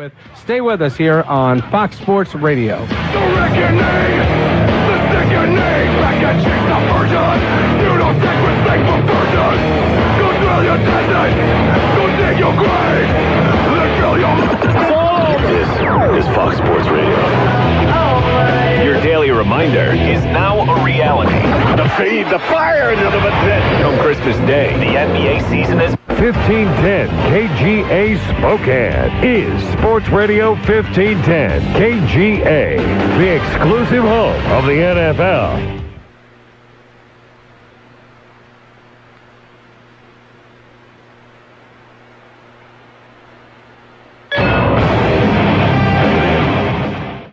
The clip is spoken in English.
with. Stay with us here on Fox Sports Radio. The reckoning, the sickening, back at chase aversion, pseudo-sacrosanct perversion. Go drill your desert, go dig your grave, then fill your This is Fox Sports Radio. Your daily reminder is now a reality. The feed, the fire into the pit. On Christmas Day, the NBA season is 1510 KGA Spokane is Sports Radio 1510 KGA, the exclusive home of the NFL.